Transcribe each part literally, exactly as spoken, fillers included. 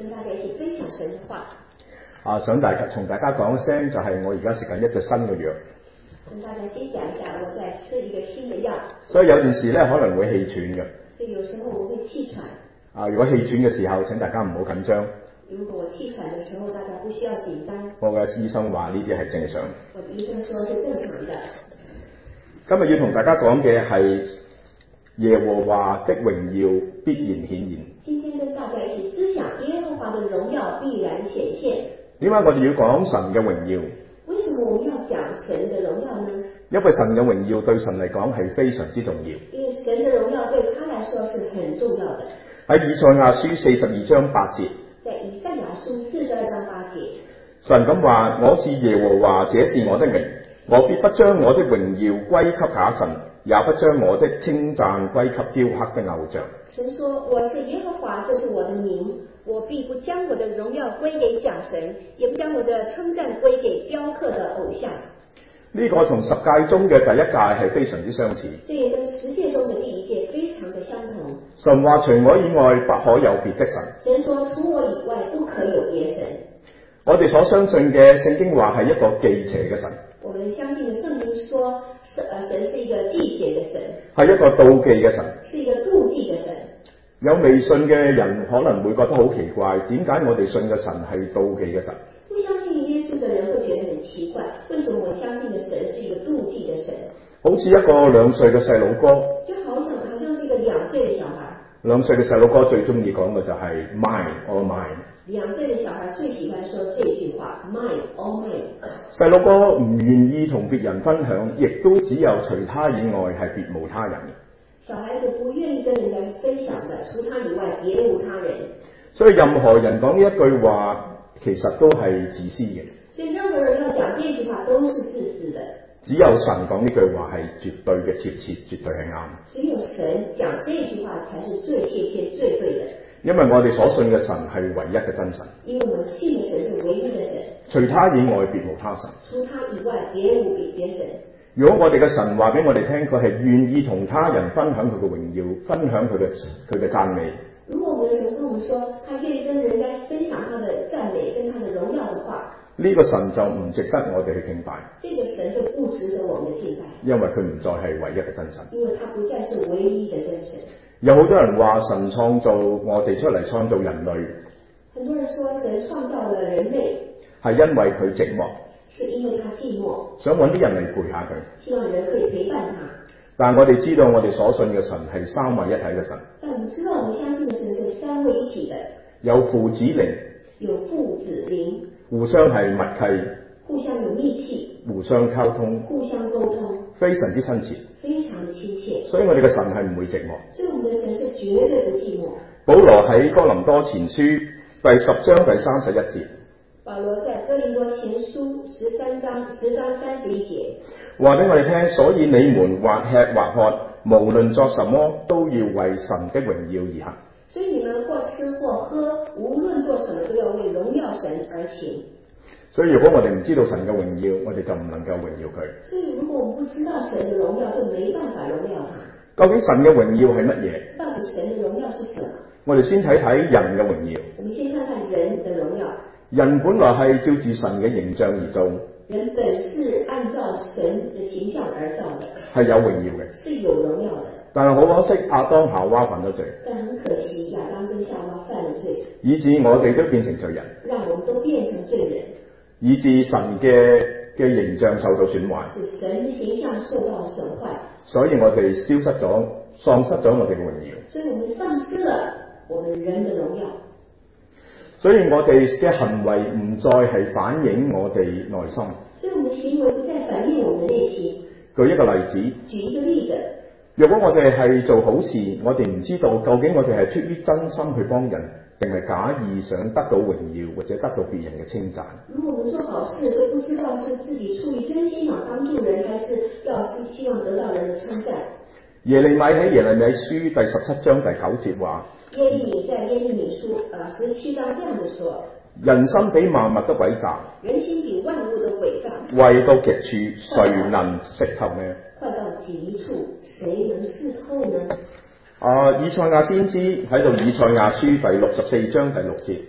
跟大家一起分享神的話。 啊，想大家同大家講一聲，就係我而家食緊一隻新嘅藥， 跟大家先講一下，我在吃一個新的藥， 所以有陣時咧可能會氣喘嘅。 所以有時候我會氣喘。 啊，如果氣喘嘅時候，請大家唔好緊張。 如果我氣喘的時候，大家不需要緊張。 我嘅醫生話呢啲係正常。 我的醫生說是正常的。 今日要同大家講嘅係耶和華的榮耀必然顯現。 今天跟大家一起思想耶和華的榮耀必然顯現。 點解我哋要講神嘅榮耀？ 為什麼我們要講神的榮耀呢？ 因為神嘅榮耀對神嚟講係非常之重要。 因為神的榮耀對他來說是很重要的。 喺以賽亞書四十二章八節， 在以賽亞書四十二章八節， 神咁話：我是耶和華，這是我的名，我必不將我的榮耀歸給假神，也不將我的稱讚歸給雕刻的偶像。 神說：我是耶和華，這是我的名，我必不將我的榮耀歸給假神，也不將我的稱讚歸給雕刻的偶像。 呢個同十誡中嘅第一誡係非常之相似。 這也跟十誡中的第一誡非常的相同。 神話除我以外不可有別的神。 神說除我以外不可有別神。 我哋所相信嘅聖經話係一個忌邪嘅神。 我們相信的聖經說，神是一個忌邪的神， 係一個妒忌嘅神， 是一個妒忌的神。 有未信嘅人可能會覺得好奇怪，點解我哋信嘅神係妒忌嘅神？ 不相信耶穌的人會覺得很奇怪，為什麼我相信的神是一個妒忌的神？ 好似一個兩歲嘅細佬哥， 就好像好像是一個兩歲的小孩。 兩歲嘅細佬哥最中意講嘅就係 mine all mine。 兩歲的小孩最喜歡說這句話 mine all mine。細佬哥唔願意同別人分享，亦都只有除他以外係別無他人。 小孩子不願意跟人家分享的，除他以外別無他人。 所以任何人講呢一句話，其實都係自私嘅。 所以任何人要講這句話都是自私的。 只有神講呢句話係絕對嘅貼切，絕對係啱。 只有神講這句話才是最貼切、最對的。 因為我哋所信嘅神係唯一嘅真神。 因為我們信嘅神是唯一嘅神。 除他以外別無他神。 除他以外別無別神。 如果我哋嘅神話俾我哋聽，佢係願意同他人分享佢嘅榮耀，分享佢嘅佢嘅讚美。 如果我們的神跟我們說，他願意跟人家分享他的讚美跟他的榮耀的話， 呢個神就唔值得我哋去敬拜。 這個神就不值得我們的敬拜。 因為佢唔再係唯一嘅真神。 因為他不再是唯一的真神。 有好多人話神創造我哋出嚟，創造人類。 很多人說神創造了人類， 係因為佢寂寞。 是因為他寂寞， 想揾啲人嚟陪下佢， 希望人可以陪伴他。 但係我哋知道我哋所信嘅神係三位一體嘅神。 但我們知道我們相信嘅神是三位一體的， 有父子靈， 有父子靈， 互相係默契， 互相有密契， 互相溝通， 互相溝通， 非常之親切， 非常的親切。 所以我哋嘅神係唔會寂寞。 所以我們的神是絕對不寂寞。 保羅喺哥林多前書第十章第三十一節。 保羅在哥林多前書十三章十章三十一節話俾我哋聽，所以你們或吃或喝，無論作什麼，都要為神的榮耀而行。 所以你們或吃或喝，無論做什麼，都要為榮耀神而行。 所以如果我哋唔知道神嘅榮耀，我哋就唔能夠榮耀佢。 所以如果我們不知道神的榮耀，就沒辦法榮耀他。 究竟神嘅榮耀係乜嘢？ 到底神的榮耀是什麼？ 我哋先睇睇人嘅榮耀。 我們先看看人的榮耀。 人本來係照住神嘅形象而造， 人本是按照神嘅形象而造的， 係有榮耀嘅， 是有榮耀的。 但係好可惜，亞當夏娃犯咗罪， 但很可惜，亞當跟夏娃犯了罪， 以致我哋都變成罪人， 讓我們都變成罪人， 以致神嘅嘅形象受到損壞， 使神形象受到損壞， 所以我哋消失咗，喪失咗我哋嘅榮耀， 所以我們喪失了我們人的榮耀。 所以我哋嘅行為唔再係反映我哋內心。 所以我們行為不再反映我們的內心。 舉一個例子。 舉一個例子。 如果我哋係做好事，我哋唔知道究竟我哋係出於真心去幫人，定係假意想得到榮耀或者得到別人嘅稱讚。 如果我們做好事，就不知道是自己出於真心想幫助人，還是要是希望得到人的稱讚。 耶利米喺耶利米書第十七章第九節話。 耶利米在耶利米書呃十七章這樣子說： 人心比萬物都詭詐， 人心比萬物都詭詐， 壞到極處，誰能識透呢？ 壞到極處，誰能識透呢？ 啊，以賽亞先知喺度，以賽亞書第六十四章第六節。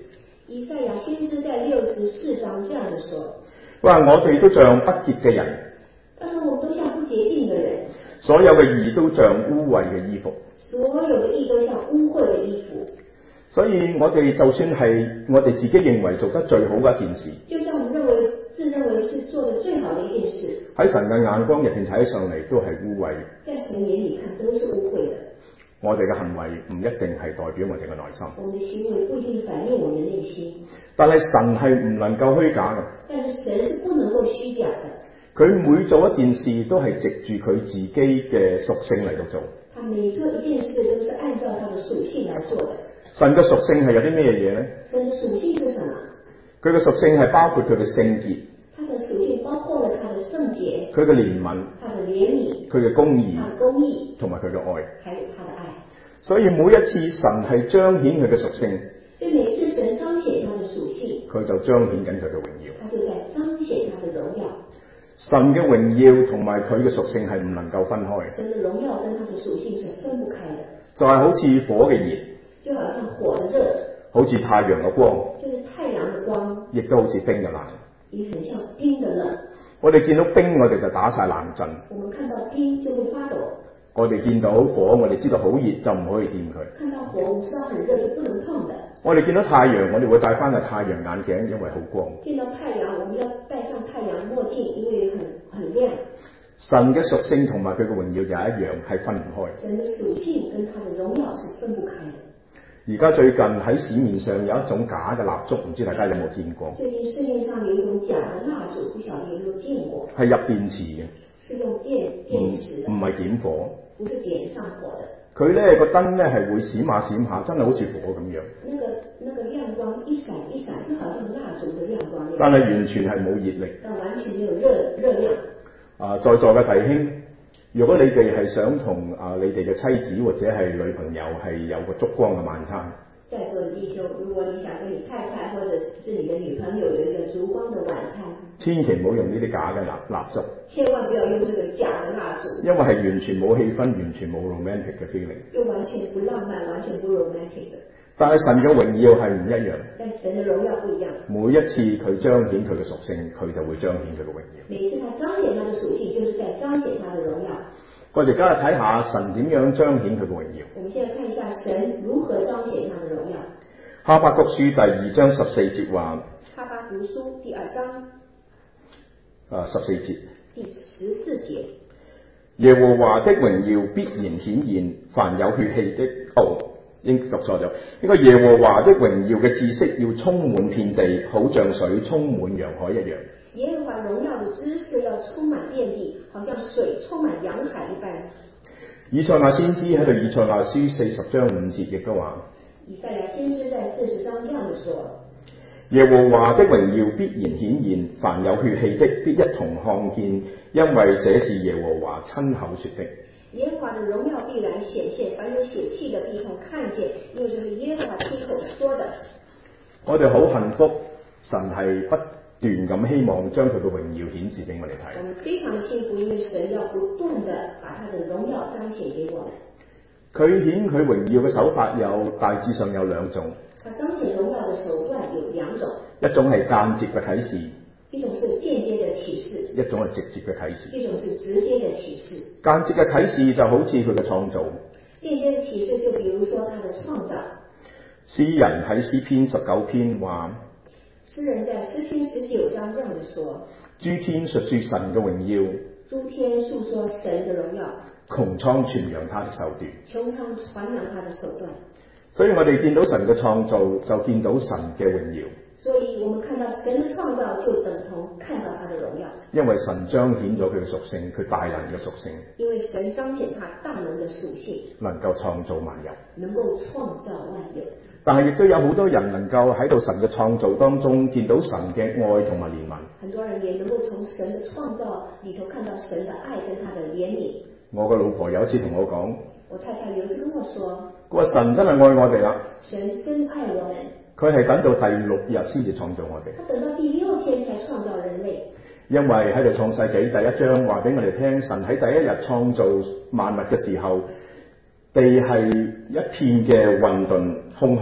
以賽亞先知在六十四章這樣的說： 佢話我哋都像不潔嘅人， 他說我們都像不潔淨的人， 所有嘅義都像污穢嘅衣服。 所有的義都像污穢的衣服。 所以我哋就算係我哋自己認為做得最好嘅一件事， 就像我們認為自認為是做得最好的一件事， 喺神嘅眼光入邊睇起上嚟都係污穢。 在神眼裡看都是污穢的。 我哋嘅行為唔一定係代表我哋嘅內心。 我們的行為不一定反映我們的內心。 但係神係唔能夠虛假嘅。 但是神是不能夠虛假的。 佢每做一件事都係藉住佢自己嘅屬性嚟到做。 他每做一件事都是按照他的屬性來做的。 神嘅屬性係有啲咩嘢呢？ 神的屬性是什麼？佢嘅屬性係包括佢嘅聖潔。 他的屬性包括了他的聖潔。 佢嘅憐憫。 他的憐憫。 佢嘅公義。 他的公義。 同埋佢嘅愛。 還有他的愛。 所以每一次神係彰顯佢嘅屬性。 所以每一次神彰顯他的屬性， 佢就彰顯緊佢嘅榮耀。 他就在彰顯他的榮耀。 神嘅榮耀同埋佢嘅屬性係唔能夠分開。 神嘅榮耀跟他的屬性是分不開的。 就係好似火嘅熱， 就好像火的熱， 好似太陽嘅光， 就是太陽的光， 亦都好似冰嘅冷， 也很像冰的冷。 我哋見到冰，我哋就打晒冷震。 我們看到冰就會發抖。 我哋見到火，我哋知道好熱就唔可以掂佢。 看到火，我們知道很熱就不能碰的。 我哋見到太陽，我哋會戴翻個太陽眼鏡，因為好光。 見到太陽，我們要戴上太陽墨鏡，因為很很亮。 神嘅屬性同埋佢嘅榮耀就一樣，係分唔開。 神嘅屬性跟他的榮耀是分不開的。 而家最近喺市面上有一種假嘅蠟燭，唔知大家有冇見過？ 最近市面上有一種假嘅蠟燭，不曉得有冇見過？ 係入電池嘅， 是用電電池的， 唔係點火， 不是點上火的。 佢咧個燈咧係會閃下閃下，真係好似火咁樣。 那個那個亮光一閃一閃，就好像蠟燭的亮光。 但係完全係冇熱力。 但完全沒有熱熱量。 啊，在座嘅弟兄，如果你哋係想同啊你哋嘅妻子或者係女朋友係有個燭光嘅晚餐， 在座的弟兄，如果你想跟你太太或者是你的女朋友有一個燭光的晚餐， 千祈唔好用呢啲假嘅蠟蠟燭， 千萬不要用這個假的蠟燭， 因為係完全冇氣氛，完全冇 romantic 嘅 feeling， 又完全不浪漫，完全不 romantic 的。 但係神嘅榮耀係唔一樣， 但神嘅榮耀不一樣。 每一次佢彰顯佢嘅屬性，佢就會彰顯佢嘅榮耀。 每次他彰顯他的屬性，就是在彰顯他的榮耀。 我哋而家睇下神點樣彰顯佢嘅榮耀。 我們現在看一下神如何彰顯他的榮耀。 哈巴谷書第二章十四節話。 哈巴谷書第二章。 啊，十四節。 第十四節。 耶和華的榮耀必然顯現，凡有血氣的，哦，應讀錯咗。呢個耶和華的榮耀嘅知識要充滿遍地，好像水充滿洋海一樣。 耶和華榮耀的知識要充滿遍地，好像水充滿洋海一般。以賽亞先知喺度，以賽亞書四十章五節亦都話。以賽亞先知在四十章這樣子說： 耶和華的榮耀必然顯現，凡有血氣的必一同看見，因為這是耶和華親口說的。 耶和華的榮耀必然顯現，凡有血氣的必同看見，因為這是耶和華親口說的。 我哋好幸福，神係不斷咁希望將佢嘅榮耀顯示俾我哋睇。 我們非常幸福，因為神要不斷地把他的榮耀彰顯給我們。佢顯佢榮耀嘅手法有大致上有兩種。 他彰顯榮耀的手段有兩種。 一種係間接嘅啟示。 一種是間接的啟示。 一種係直接嘅啟示。 一種是直接的啟示。 間接嘅啟示就好似佢嘅創造。 間接的啟示就比如說他的創造。 詩人喺詩篇十九篇話。 詩人在詩篇十九章這樣子說： 諸天述說神嘅榮耀。 諸天述說神的榮耀。 穹蒼傳揚他的手段。 穹蒼傳揚他的手段。 所以我哋見到神嘅創造，就見到神嘅榮耀。 所以我們看到神的創造，就等同看到他的榮耀。 因為神彰顯咗佢嘅屬性，佢大能嘅屬性。 因為神彰顯他大能的屬性， 能夠創造萬有。 能夠創造萬有。 但係亦都有好多人能夠喺到神嘅創造當中見到神嘅愛同埋憐憫。 很多人也能夠從神的創造裏頭看到神的愛跟他的憐憫。 我個老婆有一次同我講， 我太太有一次跟我說， 佢話神真係愛我哋啦。 神真愛我們。 佢係等到第六日先至創造我哋。 他等到第六天才創造人類。因為喺度創世紀第一章話俾我哋聽，神喺第一日創造萬物嘅時候，地係一片嘅混沌空虛。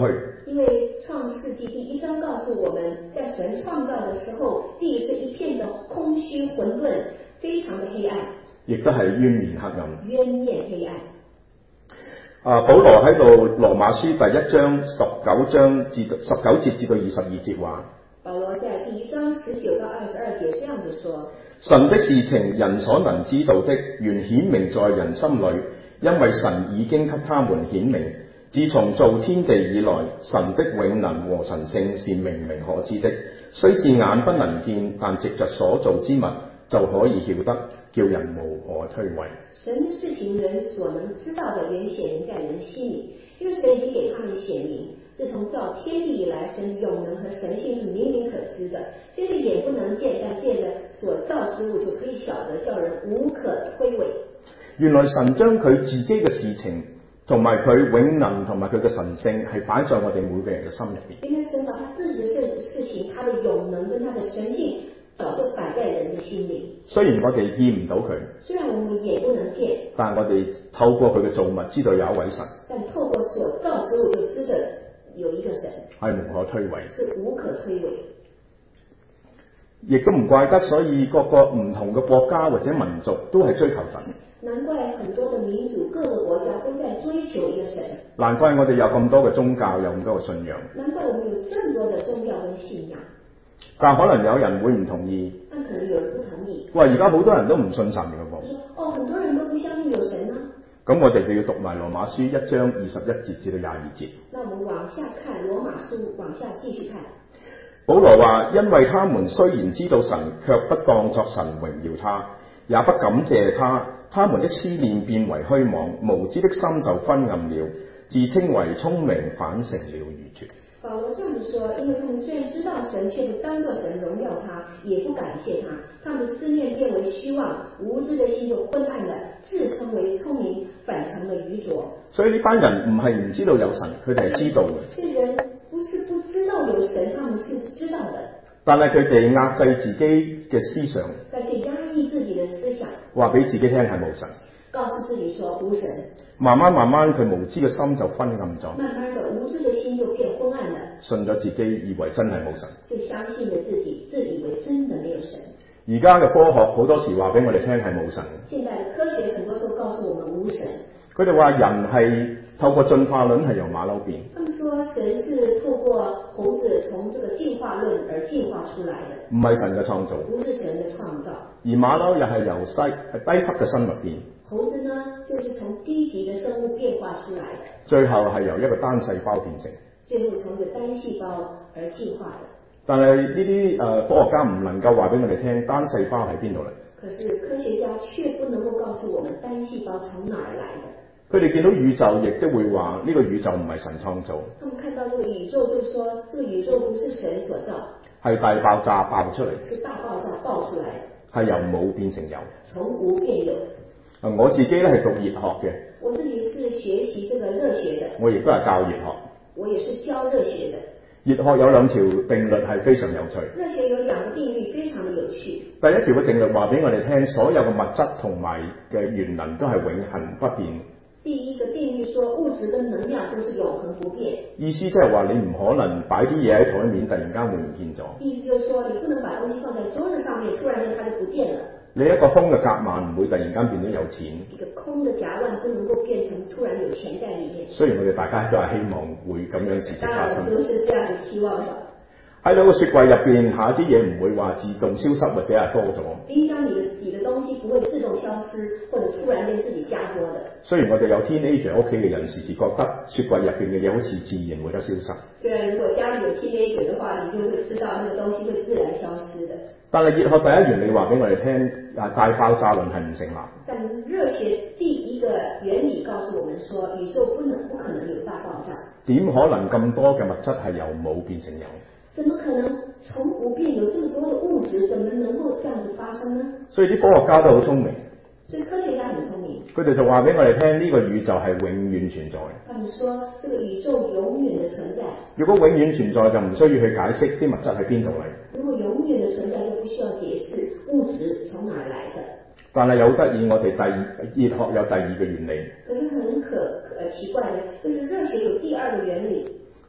因為創世紀第一章告訴我們，在神創造的時候，地是一片的空虛混沌，非常的黑暗， 亦都係淵面黑暗。 淵面黑暗。 啊，保羅喺度羅馬書第一章十九章至十九節至到二十二節話， 保羅在第一章十九到二十二節這樣子說： 神的事情人所能知道的，原顯明在人心裏，因為神已經給他們顯明。自從造天地以來，神的永能和神性是明明可知的，雖是眼不能見，但藉着所造之物就可以曉得，叫人無可推諉。 神的事情人所能知道的，原顯明在人心裡，因為神已經給他們顯明。自從造天地以來，神永能和神性是明明可知的，雖是眼不能見，但借着所造之物就可以曉得，叫人無可推諉。 原來神將佢自己嘅事情同埋佢永能同埋佢嘅神性係擺在我哋每個人嘅心入邊。 因為神把他自己嘅事事情，他的永能跟他的神性早就擺在人的心裡。 雖然我哋見唔到佢， 雖然我們眼不能見， 但係我哋透過佢嘅造物知道有一位神。 但透過所造之物就知道有一個神， 係無可推諉， 是無可推諉。 亦都唔怪得，所以各個唔同嘅國家或者民族都係追求神。 難怪很多的民族，各個國家都在追求一個神。 難怪我哋有咁多嘅宗教，有咁多嘅信仰。 難怪我們有這麼多的宗教跟信仰。 但可能有人會唔同意。 但可能有人不同意。 喂，而家好多人都唔信神嘅噃。 哦，很多人都不相信有神啊。 咁我哋就要讀埋羅馬書一章二十一節至到廿二節。 那我們往下看羅馬書，往下繼續看。 保羅話：因為他們雖然知道神，卻不當作神榮耀他，也不感謝他。他們的思念變為虛妄，無知的心就昏暗了，自稱為聰明，反成了愚拙。 保羅這樣子說，因為他們雖然知道神，卻不當作神榮耀他，也不感謝他，他們的思念變為虛妄，無知的心就昏暗了，自稱為聰明，反成了愚拙。 所以呢班人唔係唔知道有神，佢哋係知道嘅。 這人不是不知道有神，他們是知道的。 但係佢哋壓制自己嘅思想， 但是壓抑自己的思想， 話俾自己聽係冇神， 告訴自己說無神。 慢慢慢慢，佢無知嘅心就昏暗咗。 慢慢的，無知的心就變昏暗了。 信咗自己，以為真係冇神， 就相信了自己，自以為真的沒有神。 而家嘅科學好多時話俾我哋聽係冇神。 現在嘅科學很多時候告訴我們無神。 佢哋話人係透過進化論係由馬騮變。 他們說神是透過猴子從這個進化論而進化出來的， 唔係神嘅創造， 不是神的創造。 而馬騮又係由細係低級嘅生物變。 猴子呢，就是從低級嘅生物變化出來的， 最後係由一個單細胞變成。 最後從一個單細胞而進化的。 但係呢啲誒科學家唔能夠話俾我哋聽單細胞喺邊度嚟。 可是科學家卻不能夠告訴我們單細胞從哪兒來的。 佢哋見到宇宙，亦都會話呢個宇宙唔係神創造。 他們看到這個宇宙，就說這個宇宙不是神所造， 係大爆炸爆出嚟， 是大爆炸爆出來的， 係由冇變成有， 從無變有。 啊，我自己咧係讀熱學嘅， 我自己是學習這個熱學的， 我亦都係教熱學， 我也是教熱學的。 熱學有兩條定律係非常有趣。 熱學有兩個定律非常的有趣。 第一條嘅定律話俾我哋聽，所有嘅物質同埋嘅元能都係永恆不變。 第一個定律說物質跟能量都是永恆不變。 意思即係話你唔可能擺啲嘢喺台面突然間會唔見咗。 意思就是說你不能把東西放在桌子上面，突然間它就不見了。 你一個空嘅夾萬唔會突然間變咗有錢。 一個空嘅夾萬不能夠變成突然有錢在裡面。 雖然我哋大家都係希望會咁樣事情發生。 當然都是這樣嘅希望的。 喺兩個雪櫃入邊，下啲嘢唔會話自動消失或者係多咗。 冰箱裡的裡的東西不會自動消失，或者突然間自己加多的。 雖然我哋有 teenager 屋企嘅人時時覺得雪櫃入邊嘅嘢好似自然會得消失。 雖然如果家裡有 teenager 的話，你就會知道那個東西會自然消失的。 但係熱學第一原理話俾我哋聽，啊大爆炸論係唔成立。 但熱學第一個原理告訴我們說，宇宙不能不可能有大爆炸。 點可能咁多嘅物質係由冇變成有？ 怎麼可能從無變有這麼多的物質？怎麼能夠這樣子發生呢？ 所以啲科學家都好聰明。 所以科學家很聰明。佢哋就話俾我哋聽，呢個宇宙係永遠存在。 他們說，這個宇宙永遠的存在。 如果永遠存在，就唔需要去解釋啲物質喺邊度嚟。 如果永遠的存在，就不需要解釋物質從哪兒來的。 但係有得意，我哋第二熱學有第二個原理。 可是很可呃奇怪的，就是熱學有第二個原理。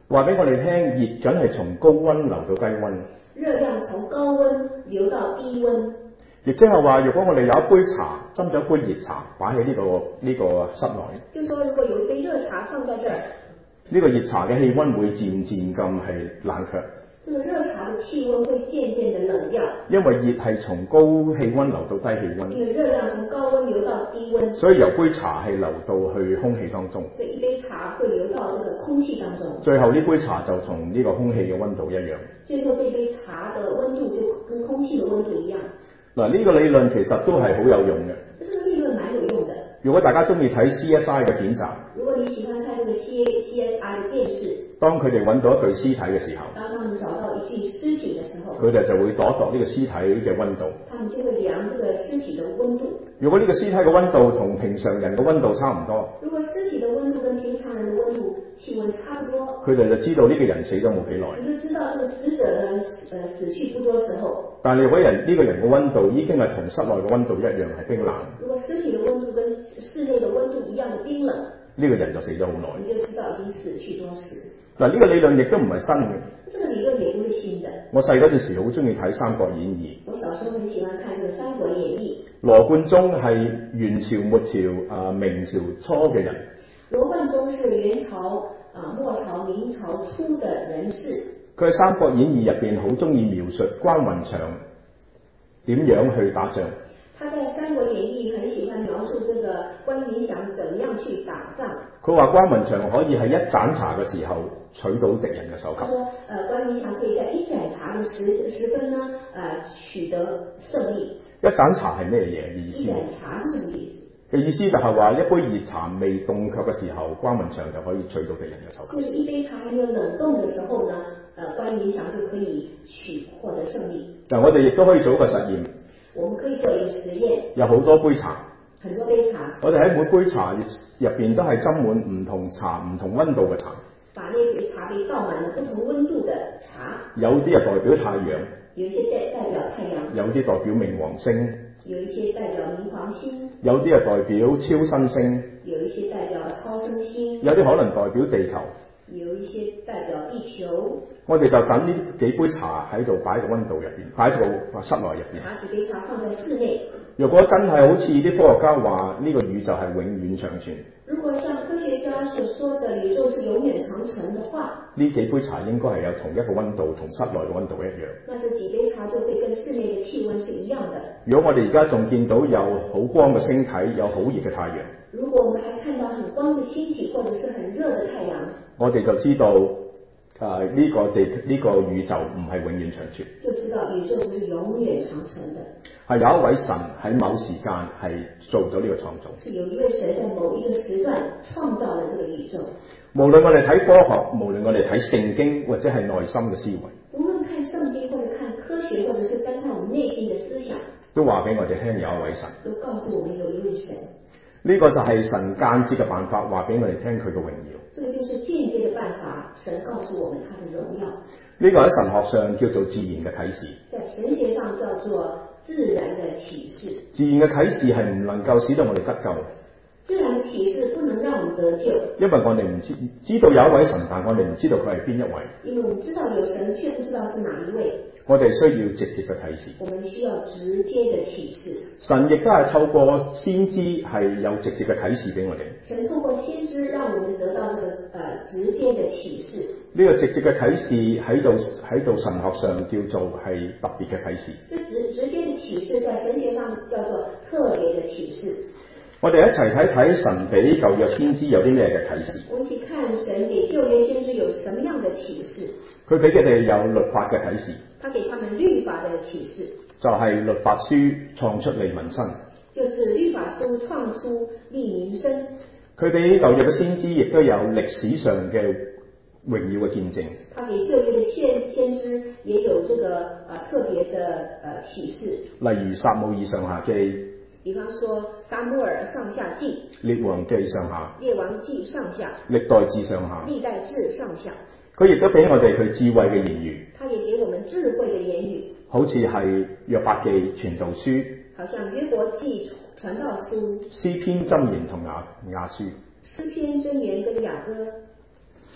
話俾我哋聽，熱梗係從高溫流到低溫。 熱量從高溫流到低溫。 亦即係話，如果我哋有一杯茶，斟咗一杯熱茶擺喺呢個呢、這個室內， 就說如果有一杯熱茶放在這兒， 呢個熱茶嘅氣溫會漸漸咁係冷卻。 這個熱茶的氣溫會漸漸的冷掉， 因為熱係從高氣溫流到低氣溫。 因為熱量從高溫流到低溫， 所以由杯茶係流到去空氣當中。 所以一杯茶會流到這個空氣當中。 最後呢杯茶就同呢個空氣嘅溫度一樣。 最後這杯茶的溫度就跟空氣的溫度一樣。 嗱，呢個理論其實都係好有用嘅。 這個理論蠻有用的。 如果大家中意睇 C S I 嘅片集， 如果你喜歡看這個 C S I 嘅電視， 當佢哋揾到一具屍體嘅時候， 當他們找到一具屍體嘅時候， 佢哋就會度一度呢個屍體嘅溫度。 他們就會量這個屍體嘅溫度。 如果呢個屍體嘅溫度同平常人嘅溫度差唔多， 如果屍體嘅溫度跟平常人嘅溫度氣溫差不多， 佢哋就知道呢個人死咗冇幾耐。 你就知道這個死者呢，呃，死去不多時候。 但係如果人呢、這個人嘅溫度已經係同室內嘅溫度一樣係冰冷， 如果屍體嘅溫度跟室內嘅溫度一樣嘅冰冷， 呢個人就死咗好耐。 你就知道已經死去多時。 嗱，呢個理論亦都唔係新嘅。 這個理論也不是新的。 我細嗰陣時好中意睇《三國演義》。 我小時候很喜歡看這個《三國演義》。 羅貫中係元朝末朝啊、呃、明朝初嘅人。 羅貫中是元朝啊、呃、末朝明朝初的人士。 佢喺《三國演義》入邊好中意描述關雲長點樣去打仗。 他在《三國演義》很喜歡描述這個關雲長怎麼樣去打仗。佢話關雲長可以喺一盞茶嘅時候取到敵人嘅首級。 他說：，呃，關雲長可以在一盞茶嘅時時分呢，呃，取得勝利。一盞茶係咩嘢意思？一盞茶是什麼意思？嘅意思就係話一杯熱茶未凍卻嘅時候，關雲長就可以取到敵人嘅首級。 就是一杯茶還沒有冷凍嘅時候呢，呃，關雲長就可以取獲得勝利。 嗱，我哋亦都可以做一個實驗。 我們可以做一個實驗。 有好多杯茶。 很多杯茶。我哋喺每杯茶入邊都係斟滿唔同茶唔同溫度嘅茶。 把那杯茶杯倒滿了不同溫度嘅茶。 有啲係代表太陽。 有一些代代表太陽。 有啲代表冥王星。 有一些代表冥王星。 有啲係代表超新星。 有一些代表超新星。 有啲可能代表地球。 有一些代表地球。 我哋就等呢幾杯茶喺度擺喺個溫度入邊，擺喺個室內入邊。 把幾杯茶放在室內。 如果真係好似啲科學家話呢個宇宙係永遠長存， 如果像科學家所說的宇宙是永遠長存的話， 呢幾杯茶應該係有同一個溫度，同室內嘅溫度一樣。 那這幾杯茶就會跟室內嘅氣溫是一樣的。 如果我哋而家仲見到有好光嘅星體，有好熱嘅太陽， 如果我們還看到很光嘅星體或者是很熱嘅太陽， 我哋就知道啊呢、這個地呢、這個宇宙唔係永遠長存。 就知道宇宙不是永遠長存的。 係有一位神喺某時間係做咗呢個創造。 是有一位神在某一個時段創造了這個宇宙。 無論我哋睇科學，無論我哋睇聖經或者係內心嘅思維， 無論看聖經或者看科學，或者是單看我們內心嘅思想， 都話俾我哋聽有一位神。 都告訴我們有一位神。 呢個就係神間接嘅辦法，話俾我哋聽佢嘅榮耀。 這個就是間接嘅辦法，神告訴我們他的榮耀。 呢個喺神學上叫做自然嘅啟示。 在神學上叫做自然嘅啟示。 自然嘅啟示係唔能夠使到我哋得救。 自然嘅啟示不能讓我們得救。 因為我哋唔知知道有一位神，但我哋唔知道佢係邊一位。 因為我們知道有神，卻不知道是哪一位。 我哋需要直接嘅啟示。 我們需要直接嘅啟示。 神亦都係透過先知係有直接嘅啟示俾我哋。 神透過先知，讓我們得到這個誒、呃、直接嘅啟示。 呢個直接嘅啟示喺度喺度神學上叫做係特別嘅啟示。 就直直接嘅啟示，在神學上叫做特別嘅啟示。 我哋一齊睇睇神俾舊約先知有啲咩嘅啟示。 我們一起看神給舊約先知有什麼樣嘅啟示。 佢俾佢哋有律法嘅啟示。 他給他們律法嘅啟示。就係、是、律法書創出利民申。 就是律法書創出利民申。 佢俾舊約嘅先知亦都有歷史上嘅榮耀嘅見證。 他給舊約嘅先先知也有這個呃特別嘅呃啟示。例如撒母耳上下記。 比方說撒母耳上下記。 列王記上下。 列王記上下。 歷代志上下。 歷代志上下。 佢亦都俾我哋佢智慧嘅言語。 他也給我們智慧嘅言語。 好似係約伯記傳道書。 好像約伯記傳道書。詩篇箴言同雅雅書。 詩篇箴言跟雅歌。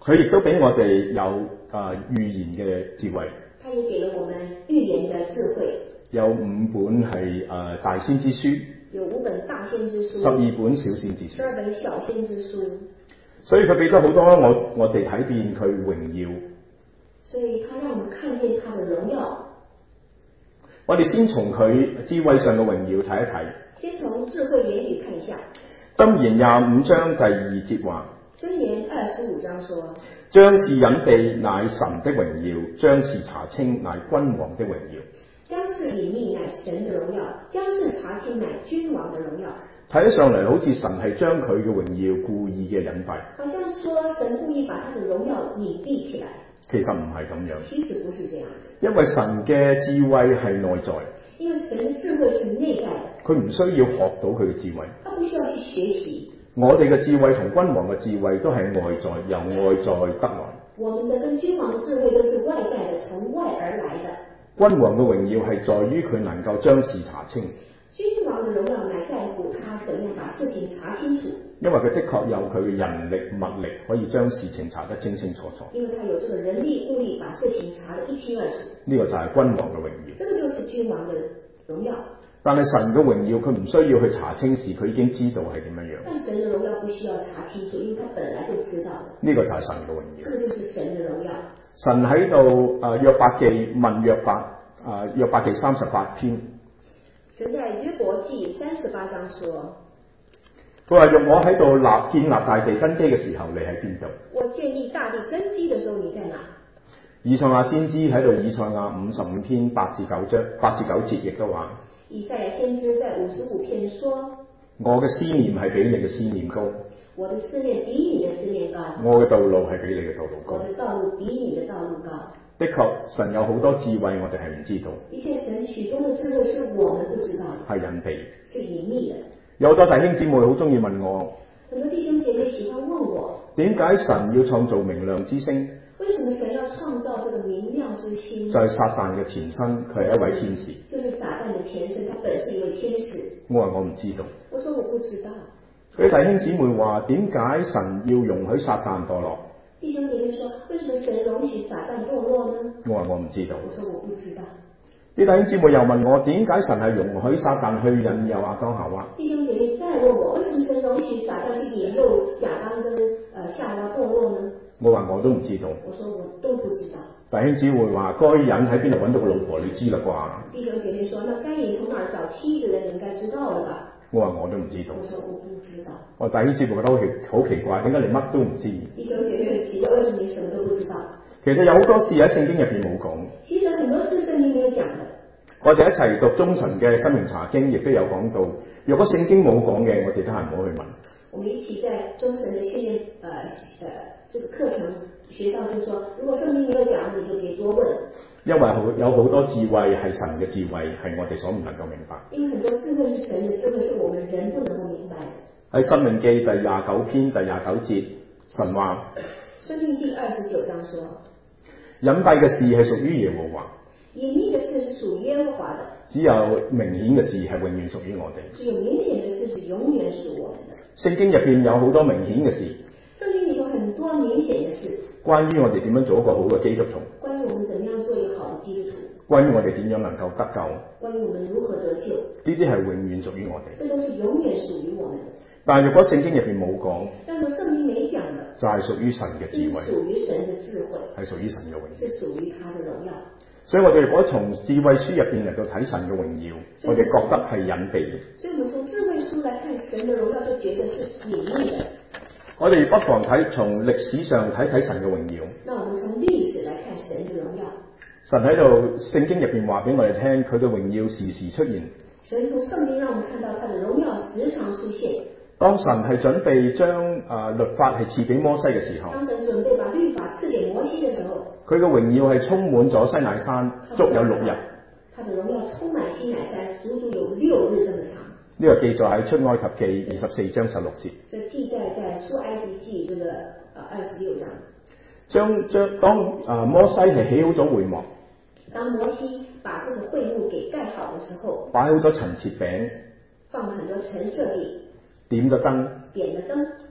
佢亦都俾我哋有啊預言嘅智慧。 他也給了我們預言的智慧。 有五本係誒、呃、大先知書， 有五本大先知書， 十二本小先知書， 十二本小先知書。 所以佢俾咗好多我我哋睇見佢榮耀。 所以他讓我們看見他的榮耀。 我哋先從佢智慧上嘅榮耀睇一睇。 先從智慧言語看一下。 箴言廿五章第二節話。 箴言二十五章說。 將事隱秘乃神的榮耀，將事查清乃君王的榮耀。 將事隱秘乃神的榮耀，將事查清乃君王的榮耀。 睇得上嚟好似神係將佢嘅榮耀故意嘅隱蔽。 好像說神故意把他的榮耀隱蔽起來。 其實唔係咁樣。 其實不是這樣。 因為神嘅智慧係內在。 因為神嘅智慧是內在的。 佢唔需要學到佢嘅智慧。 他不需要去學習。 我哋嘅智慧同君王嘅智慧都係外在，由外在得來。 我們的跟君王嘅智慧都是外在的，從外而來的。 君王嘅榮耀係在於佢能夠將事查清。 君王嘅榮耀乃在乎他怎樣把事情查清楚。 因為佢的確有佢嘅人力物力，可以將事情查得清清楚楚。 因為他有這個人力物力，把事情查得一清二楚。 呢個就係君王嘅榮耀。 這個就是君王嘅榮耀。 但係神嘅榮耀，佢唔需要去查清事，佢已經知道係點樣樣。 但神嘅榮耀不需要查清楚，因為他本來就知道。呢個就係神嘅榮耀。 這個就是神嘅榮耀。神喺度誒約伯記問約伯誒約伯記三十八篇。 神在約伯記三十八章說： 佢話若我喺度立建立大地根基嘅時候，你喺邊度？ 我建立大地根基嘅時候，你在哪？ 以賽亞先知喺度，以賽亞五十五篇八至九章八至九節亦都話。 以賽亞先知在五十五篇說： 我嘅思念係比你嘅思念高。 我的思念比你的思念高。 我嘅道路係比你嘅道路高。 我的道路比你的道路高。 的確，神有好多智慧，我哋係唔知道。 的確，神許多的智慧是我們不知道的。 係隱蔽。 是隱秘的。 有好多弟兄姊妹好中意問我。 很多弟兄姐妹喜歡問我。 點解神要創造明亮之星？ 為什麼神要創造這個明亮之星？ 就係撒旦嘅前身，佢係一位天使。 就是撒旦嘅前身，他本是一位天使。 我話我唔知道。 我說我不知道。 嗰啲弟兄姊妹話：點解神要容許撒旦墮落？ 弟兄姐妹說：為什麼神容許撒旦墮落呢？ 我話我唔知道。 我說我不知道。 啲弟兄姊妹又問我：點解神係容許撒旦去引誘亞當夏娃？ 弟兄姐妹再問我：為什麼神容許撒旦去引誘亞當跟呃夏娃墮落呢？我話我都唔知道。我說我都不知道。 弟兄姊妹話：該人喺邊度揾到個老婆？你知啦啩？ 弟兄姐妹說：那該隱從哪兒找妻子呢？你應該知道了吧？ 我話我都唔知道。 我說我不知道。 我弟兄姊妹覺得好奇好奇怪，點解你乜都唔知？ 弟兄姐妹很奇怪，為什麼你什麼都不知道？ 其實有好多事喺聖經入邊冇講。 其實很多事聖經沒有講的。 我哋一齊讀中神嘅生命查經，亦都有講到，如果聖經冇講嘅，我哋都係唔好去問。 我們一起在中神嘅訓練，呃呃，這個課程學到就說，如果聖經沒有講，你就別多問。因為好有好多智慧係神嘅智慧，係我哋所唔能夠明白。 因為很多智慧是神嘅智慧，是我們人不能夠明白的。 喺申命記第廿九篇第廿九節，神話。 申命記二十九章說， 隱蔽嘅事係屬於耶和華。 隱秘嘅事是屬於耶和華的。 只有明顯嘅事係永遠屬於我哋。 只有明顯嘅事是永遠屬我們的。 聖經入邊有好多明顯嘅事。 聖經裏有很多明顯嘅事。 關於我哋點樣做一個好嘅基督徒。 關於我們怎樣做一個好嘅基督徒。 關於我哋點樣能夠得救。 關於我們如何得救。 呢啲係永遠屬於我哋。 這都是永遠屬於我們的。 但係如果聖經入邊冇講， 但係聖經沒講的， 就係屬於神嘅智慧。 是屬於神嘅智慧。 係屬於神嘅榮耀。 是屬於他的榮耀。 所以我哋如果從智慧書入邊嚟到睇神嘅榮耀，我哋覺得係隱秘嘅。 所以我們從智慧書來看神嘅榮耀，就覺得是隱秘嘅。 我哋不妨睇從歷史上睇睇神嘅榮耀。 那我們從歷史來看神嘅榮耀。 神喺度聖經入邊話俾我哋聽，佢嘅榮耀時時出現。 神從聖經讓我們看到他的榮耀時常出現。 當神係準備將啊律法係賜俾摩西嘅時候， 當神準備把律法賜給摩西嘅時候， 佢嘅榮耀係充滿咗西乃山，足有六日。 他的榮耀充滿西乃山，足足有六日這麼長。 呢個記載喺出埃及記二十四章十六節。 這記載在出埃及記這個呃二十六章。 將將當啊摩西係起好咗會幕， 當摩西把這個會幕給蓋好嘅時候， 擺好咗陳設餅， 放了很多陳設餅， 點咗燈， 點了燈，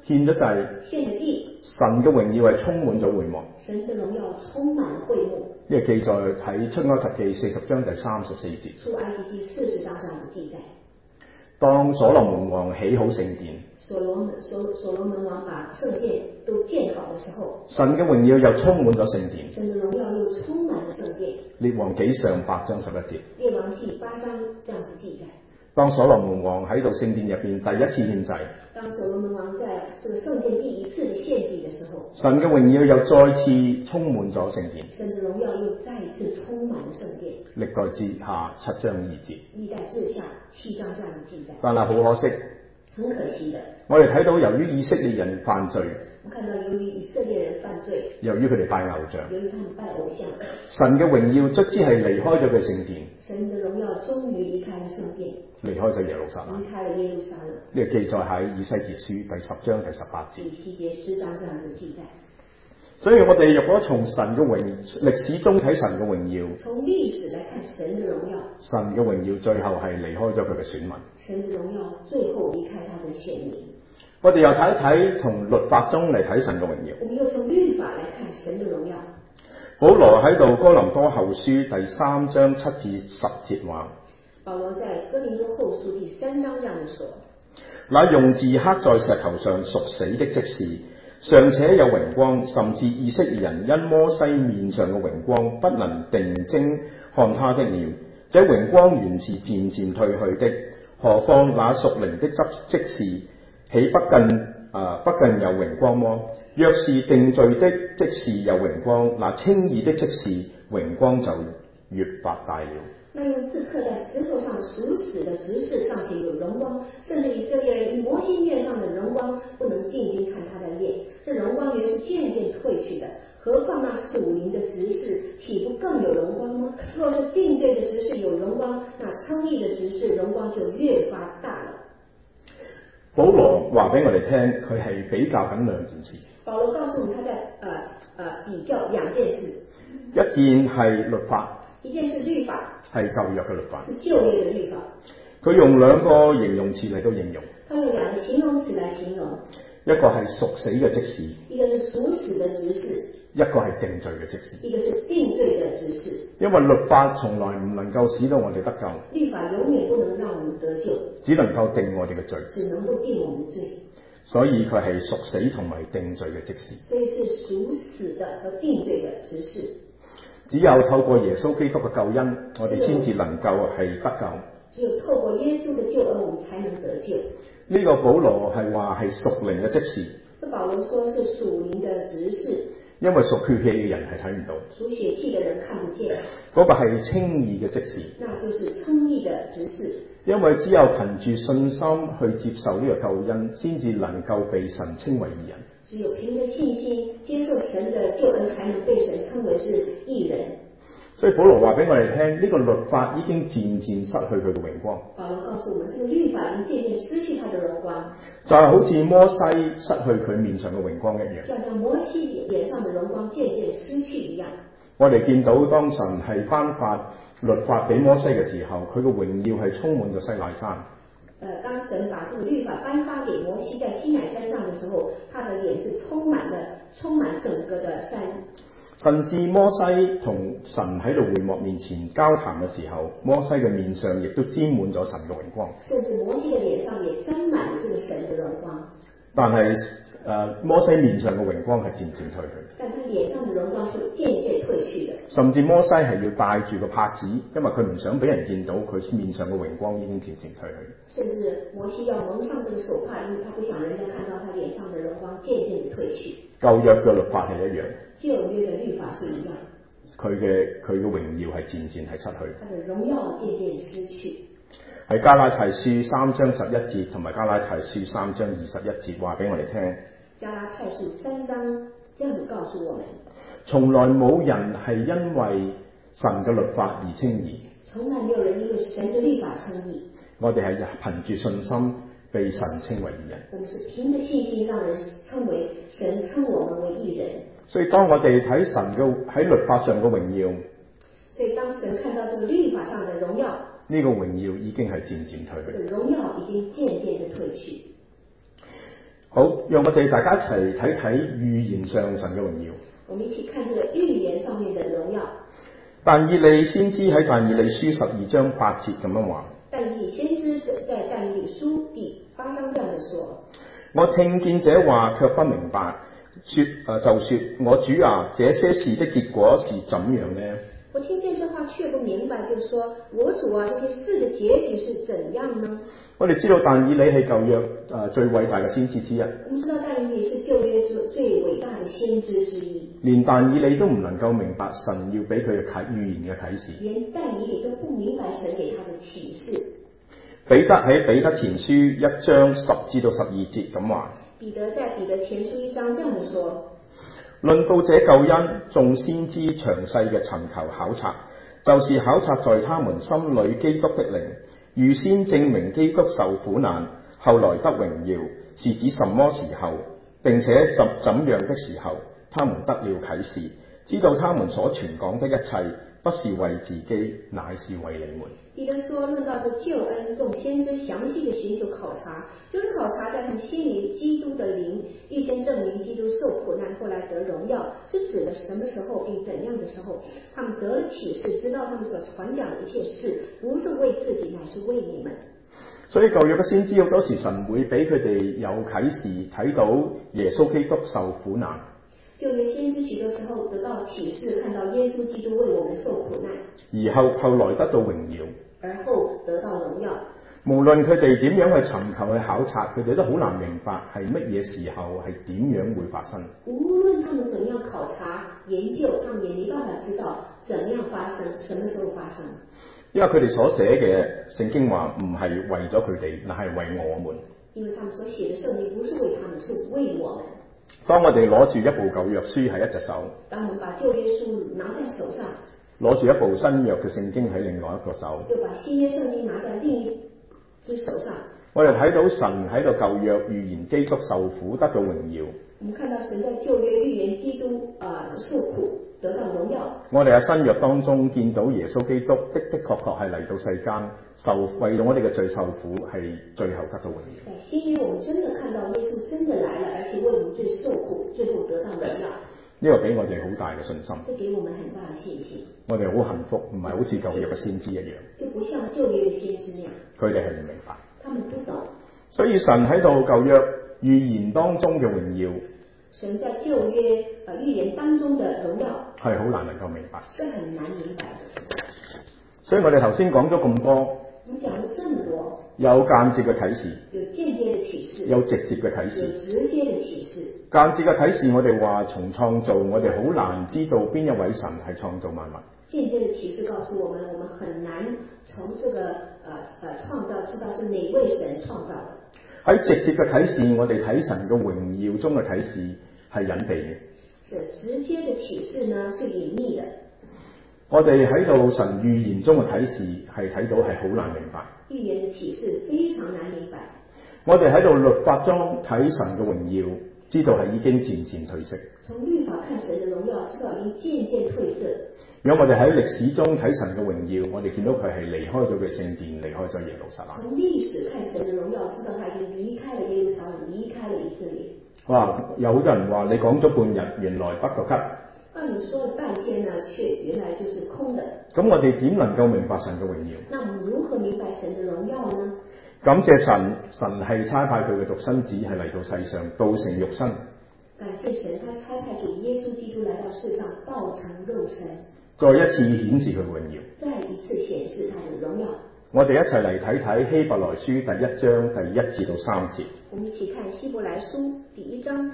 獻咗祭， 獻咗祭， 神嘅榮耀係充滿咗會幕。 神嘅榮耀充滿了會幕。 呢個記載喺出埃及記四十章第三十四節。 出埃及記四十章這樣嘅記載。 當所羅門王起好聖殿， 所羅門所所羅門王把聖殿都建好嘅時候， 神嘅榮耀又充滿咗聖殿。 神嘅榮耀又充滿咗聖殿。 列王紀上八章十一節。 列王記八章這樣子記載。 當所羅門王喺度聖殿入邊第一次獻祭， 當所羅門王在這個聖殿第一次嘅獻祭嘅時候， 神嘅榮耀又再次充滿咗聖殿。 神嘅榮耀又再一次充滿咗聖殿。歷代志下七章二節。 歷代志下七章這樣嘅記載。 但係好可惜， 很可惜的， 我哋睇到由於以色列人犯罪， 我看到由於以色列人犯罪， 由於佢哋拜偶像， 由於他們拜偶像， 神嘅榮耀卒之係離開咗佢聖殿， 神嘅榮耀終於離開了聖殿， 離開咗耶路撒冷， 離開了耶路撒冷。 呢個記載喺以西結書第十章第十八節。 以西結十章這樣子記載。 所以我哋若果從神嘅榮歷史中睇神嘅榮耀， 從歷史來看神嘅榮耀， 神嘅榮耀最後係離開咗佢嘅選民。 神嘅榮耀最後離開他的選民。 我哋又睇一睇從律法中嚟睇神嘅榮耀。 我們又從律法來看神嘅榮耀。 保羅喺度哥林多後書第三章七至十節話， 保羅在哥林多後書第三章這樣說： 那用字刻在石頭上屬死的職事，尚且有榮光，甚至以色列人因摩西面上嘅榮光不能定睛看他的臉，這榮光原是漸漸退去的。何況那屬靈的執職事，豈不更啊、呃、不更有榮光麼？若是定罪的職事有榮光，那稱義的職事榮光就越發大了。 那用字刻在石頭上屬死的職事尚且有榮光，甚至以色列人因摩西面上的榮光不能定睛看他的臉，這榮光原是漸漸退去的。何況那屬靈的職事，豈不更有榮光嗎？若是定罪的職事有榮光，那稱義的職事榮光就越發大了。 保羅話俾我哋聽，佢係比較緊兩件事。 保羅告訴我們，他在呃呃比較兩件事， 一件係律法， 一件是律法， 係舊約嘅律法， 是舊約嘅律法。 佢用兩個形容詞嚟到形容， 他用兩個形容詞嚟形容， 一個係屬死嘅職事， 一個是屬死嘅職事， 一個係定罪嘅職事， 一個是定罪嘅職事。 因為律法從來唔能夠使到我哋得救， 律法永遠不能讓我們得救， 只能夠定我哋嘅罪， 只能夠定我們罪。 所以佢係屬死同埋定罪嘅職事， 所以是屬死的和定罪嘅職事。 只有透過耶穌基督嘅救恩，我哋先至能夠係得救。 只有透過耶穌嘅救恩，我們才能得救。 呢個保羅係話係屬靈嘅職事。 這保羅說是屬靈嘅職事， 因為屬血氣嘅人係睇唔到， 屬血氣嘅人看不見。 嗰個係稱義嘅職事， 那就是稱義嘅職事。因為只有憑住信心去接受呢個救恩，先至能夠被神稱為義人。 只有憑着信心接受神嘅救恩，才能被神稱為是義人。 所以保羅話俾我哋聽，呢、這個律法已經漸漸失去佢嘅榮光。 保羅告訴我們，這個律法已經漸漸失去它的榮光， 就係好似摩西失去佢面上嘅榮光一樣。 就像摩西臉上的榮光漸漸失去一樣。 我哋見到當神係頒發律法俾摩西嘅時候，佢嘅榮耀係充滿咗西乃山。 呃，當神把這個律法頒發給摩西在西乃山上的時候，他的臉是充滿了充滿整個的山。 甚至摩西同神喺度會幕面前交談嘅時候，摩西嘅面上亦都沾滿咗神嘅榮光。 甚至摩西嘅臉上也沾滿了這個神嘅榮光。但係誒、呃，摩西面上嘅榮光係漸漸退去。 但他臉上嘅榮光是漸漸退去的。 甚至摩西係要戴住個帕子，因為佢唔想俾人見到佢面上嘅榮光已經漸漸退去。 甚至摩西要蒙上這個手帕，因為他不想人家看到他臉上的榮光漸漸的退去。 舊約嘅律法係一樣。 舊約嘅律法是一樣。 佢嘅佢嘅榮耀係漸漸係失去。 他的榮耀漸漸失去。 喺加拉太書三章十一節同埋加拉太書三章二十一節話俾我哋聽。 加拉太書三章這樣子告訴我們， 從來冇人係因為神嘅律法而稱義。 從來沒有人因為神嘅律法稱義。我哋係憑住信心被神稱為義人。 我們是憑着信心讓人稱為神稱我們為義人。 所以當我哋睇神嘅喺律法上嘅榮耀， 所以當神看到這個律法上的榮耀， 呢個榮耀已經係漸漸退去。 這個榮耀已經漸漸的退去。 好，讓我哋大家一齊睇睇預言上神嘅榮耀。 我們一起看這個預言上面的榮耀。 但以理先知喺但以理書十二章八節咁樣話。 但以理先知在但以理書第八章這樣的說： 我聽見這話卻不明白，說誒就說我主啊，這些事的結果是怎樣呢？ 我聽見這話卻不明白，就是說我主啊，這些事的結局是怎樣呢？ 我哋知道但以理係舊約誒最偉大嘅先知之一。 我們知道但以理是舊約最最偉大的先知之一。 連但以理都唔能夠明白神要俾佢嘅啟預言嘅啟示。 連但以理都不明白神給他的啟示。 彼得喺彼得前書一章十至到十二節咁話。 彼得在彼得前書一章這樣的說： 論到這救恩，眾先知詳細嘅尋求考察，就是考察在他們心裏基督的靈，預先證明基督受苦難，後來得榮耀，是指什麼時候，並且怎怎樣的時候，他們得了啟示，知道他們所傳講的一切，不是為自己，乃是為你們。 彼得說，論到這救恩，眾先知詳細的尋求考察，就是考察在他們心裏基督的靈，預先證明基督受苦難，後來得榮耀，是指的什麼時候並怎樣的時候，他們得了啟示，知道他們所傳講的一切事，不是為自己，乃是為你們。 所以舊約嘅先知好多時神會俾佢哋有啟示，睇到耶穌基督受苦難。 舊約先知許多時候得到啟示，看到耶穌基督為我們受苦難， 而後後來得到榮耀， 而後得到榮耀。 無論佢哋點樣去尋求去考察，佢哋都好難明白係乜嘢時候係點樣會發生。 無論他們怎樣考察研究，他們也沒辦法知道怎樣發生，什麼時候發生。 因為佢哋所寫嘅聖經話唔係為咗佢哋，乃係為我們。 因為他們所寫的聖經不是為他們，是為我們。 當我哋攞住一部舊約書喺一隻手， 當我們把舊約書拿在手上， 攞住一部新約嘅聖經喺另外一個手， 又把新約聖經拿在另一隻手上， 我哋睇到神喺度舊約預言基督受苦得到榮耀。 我們看到神在舊約預言基督啊、呃、受苦得到榮耀。我哋喺新約當中見到耶穌基督的的確確係嚟到世間受為咗我哋嘅罪受苦，係最後得到榮耀。 在新約我們真的看到耶穌真的來了，而且為我們罪受苦，最後得到榮耀。 呢個俾我哋好大嘅信心。 這給我們很大的信心。 我哋好幸福，唔係好似舊約嘅先知一樣。 就不像舊約嘅先知那樣。 佢哋係唔明白。 他們不懂。 所以神喺度舊約預言當中嘅榮耀。 神在舊約啊預言當中的榮耀係好難能夠明白， 是很難明白的。 所以我哋頭先講咗咁多， 我們講了這麼多， 有間接嘅啟示， 有間接的啟示， 有直接嘅啟示， 有直接的啟示。 間接嘅啟示，我哋話從創造，我哋好難知道邊一位神係創造萬物。 間接的啟示告訴我們，我們很難從這個呃呃創造知道是哪位神創造的。 喺直接嘅啟示，我哋睇神嘅榮耀中嘅啟示係隱秘嘅。 是直接的啟示呢，是隱秘的。 我哋喺度神預言中嘅啟示係睇到係好難明白。 預言的啟示非常難明白。 我哋喺度律法中睇神嘅榮耀，知道係已經漸漸退色。 從律法看神的榮耀，知道已經漸漸退色。 如果我哋喺歷史中睇神嘅榮耀，我哋見到佢係離開咗佢聖殿，離開咗耶路撒冷。 從歷史看神的榮耀，知道他已經離開了耶路撒冷，離開了以色列。 哇！有好多人話你講咗半日，原來得個吉。 啊，你說了半天呢，卻原來就是空的。 咁我哋點能夠明白神嘅榮耀？ 那我們如何明白神的榮耀呢？ 感謝神，神係差派佢嘅獨生子係嚟到世上，道成肉身。 感謝神，他差派主耶穌基督來到世上，道成肉身。 再一次顯示佢榮耀。 再一次顯示他的榮耀。 我哋一齊嚟睇睇希伯來書第一章第一至到三節。 我們一起看希伯來書第一章。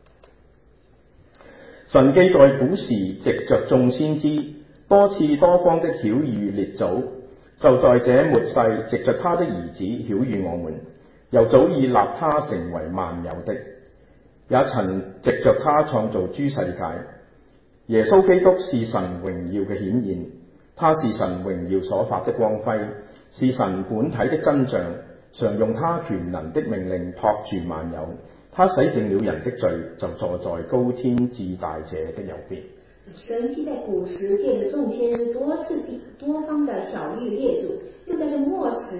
神既在古時藉着眾先知多次多方的曉諭列祖，就在這末世藉着他的兒子曉諭我們，又早已立他成為萬有的，也曾藉着他創造諸世界。耶穌基督是神榮耀嘅顯現，他是神榮耀所發的光輝，是神本體的真像，常用他權能的命令托住萬有。他洗淨了人的罪，就坐在高天至大者的右邊。 神既在古時借着眾先知多次多方的曉諭列祖，就在這末時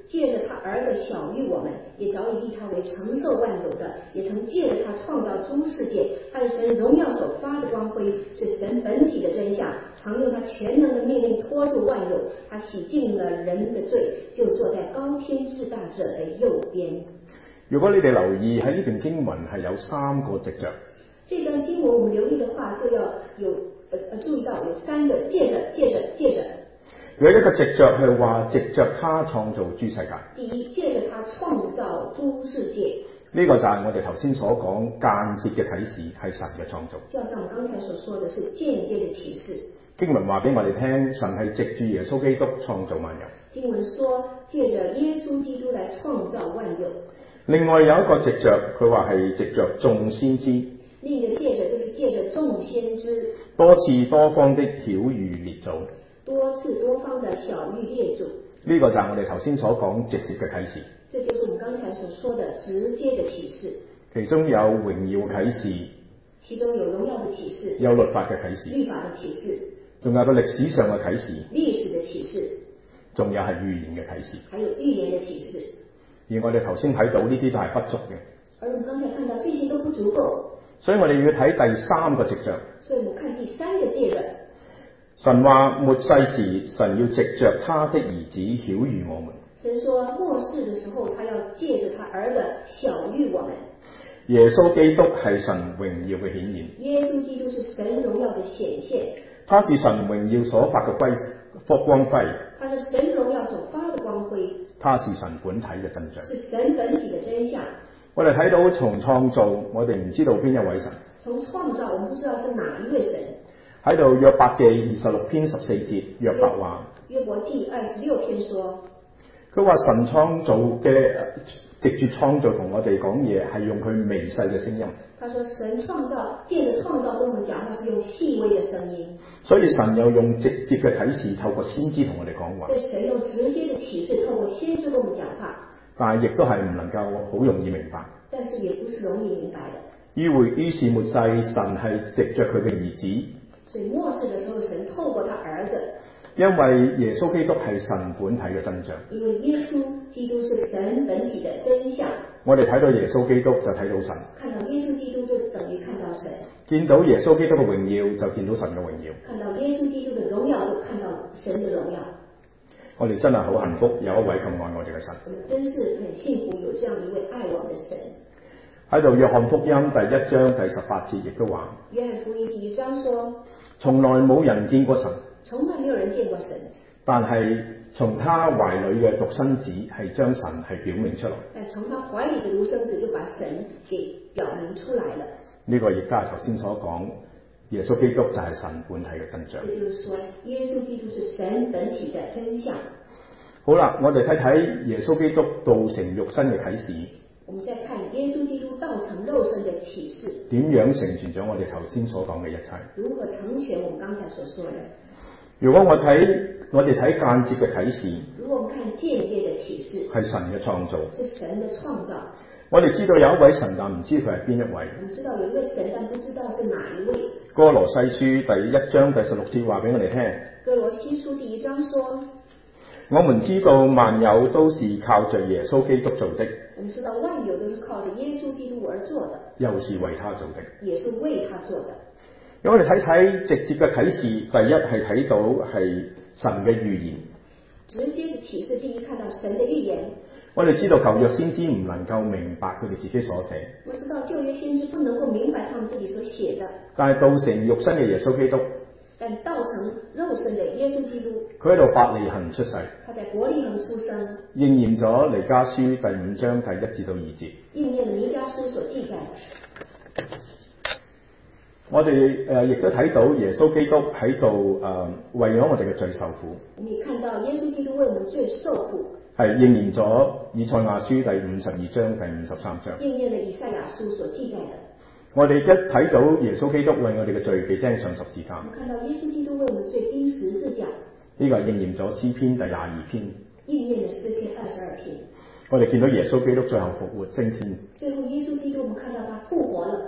借着他儿子小喻我们，也早已立他为承受万有的，也曾借着他创造诸世界，他是神荣耀所发的光辉，是神本体的真相，常用他全能的命令托住万有，他洗净了人的罪，就坐在高天至大者的右边。 如果你哋留意喺呢段經文係有三個藉着， 這段經文我們留意的話，就要有呃呃注意到有三個借着借着借着。 有一個藉着係話藉着他創造諸世界。 第一，借着他創造諸世界。 呢個就係我哋頭先所講間接嘅啟示，係神嘅創造。 就像我們剛才所說的是間接的啟示。 經文話俾我哋聽，神係藉住耶穌基督創造萬有。 經文說，借着耶穌基督來創造萬有。 另外有一個藉着，佢話係藉着眾先知。 另一個借着就是借着眾先知。 多次多方的曉諭列祖。 多次多方的曉諭列祖。 呢個就係我哋頭先所講直接嘅啟示。 這就是我們剛才所說的直接的啟示。 其中有榮耀啟示。 其中有榮耀的啟示。 有律法嘅啟示。 律法的啟示。仲有個歷史上嘅啟示。 歷史的啟示。 仲有係預言嘅啟示。 還有預言的啟示。 而我哋頭先睇到呢啲都係不足嘅。 而我們剛才看到這些都不足夠。 所以我哋要睇第三個藉着。 所以我們看第三個藉着。 神話末世時，神要藉着他的兒子曉諭我們。 神說末世的時候，他要借着他兒子曉諭我們。 耶穌基督係神榮耀嘅顯現。 耶穌基督是神榮耀的顯現。 他是神榮耀所發嘅輝光輝。 他是神榮耀所發的光輝。 他是神本體嘅真相。 是神本體的真相。 我哋睇到從創造，我哋唔知道邊一位神。 從創造，我們不知道是哪一位神。 喺度約伯記二十六篇十四節，約伯話： 約伯記二十六篇說， 佢話神創造嘅藉住創造同我哋講嘢，係用佢微細嘅聲音。 他說神創造，借着創造跟我們講話是用細微的聲音。 所以神又用直接嘅啟示，透過先知同我哋講話。 所以神用直接的啟示，透過先知跟我們講話。 但係亦都係唔能夠好容易明白。 但是也不是容易明白的。 於會於是末世，神係藉着佢嘅兒子。 所以末世的時候，神透過他兒子。 因為耶穌基督係神本體嘅真相。 因為耶穌基督是神本體的真相。 我哋睇到耶穌基督就睇到神。 看到耶穌基督就等於看到神。 見到耶穌基督嘅榮耀就見到神嘅榮耀。 看到耶穌基督嘅榮耀就看到神嘅榮耀。 我哋真係好幸福，有一位咁愛我哋嘅神。 我們真是很幸福，有這樣一位愛我們的神。 喺度約翰福音第一章第十八節亦都話： 約翰福音第一章說， 從來冇人見過神。 從來沒有人見過神。 但係從他懷裏嘅獨生子係將神係表明出來。 但從他懷裏嘅獨生子就把神給表明出來了。 呢個亦都係頭先所講，耶穌基督就係神本體嘅真相。 這就是說，耶穌基督是神本體的真相。 好啦，我哋睇睇耶穌基督道成肉身嘅啟示。 我們再看耶穌基督道成肉身的啟示， 點樣成全咗我哋頭先所講嘅一切？ 如何成全我們剛才所說的？ 如果我睇我哋睇間接嘅啟示， 如果我們看間接的啟示， 係神嘅創造， 是神的創造。 我哋知道有一位神，但唔知佢係邊一位。 我們知道有一位神，但不知道是哪一位。 哥羅西書第一章第十六節話俾我哋聽。 哥羅西書第一章說： 我們知道萬有都是靠着耶穌基督做的。 我們知道萬有都是靠着耶穌基督而做的， 又是為他做的， 也是為他做的。 咁我哋睇睇直接嘅啟示，第一係睇到係神嘅預言。 直接嘅啟示，第一看到神嘅預言。 我哋知道舊約先知唔能夠明白佢哋自己所寫。 我知道舊約先知不能夠明白他們自己所寫的。 但係道成肉身嘅耶穌基督， 但道成肉身嘅耶穌基督， 佢喺度伯利恆出世。 他在伯利恆出生， 應驗咗彌迦書第五章第一至到二節。 應驗了彌迦書所記載的。 我哋誒亦都睇到耶穌基督喺度誒為咗我哋嘅罪受苦。 我們也看到耶穌基督為我們罪受苦。 係應驗咗以賽亞書第五十二章第五十三章。 應驗了以賽亞書所記載的。 我哋一睇到耶穌基督為我哋嘅罪被釘上十字架。 我們看到耶穌基督為我們罪釘十字架。 呢個係應驗咗詩篇第廿二篇。 應驗了詩篇二十二篇。 我哋見到耶穌基督最後復活升天。 最後耶穌基督，我們看到他復活了。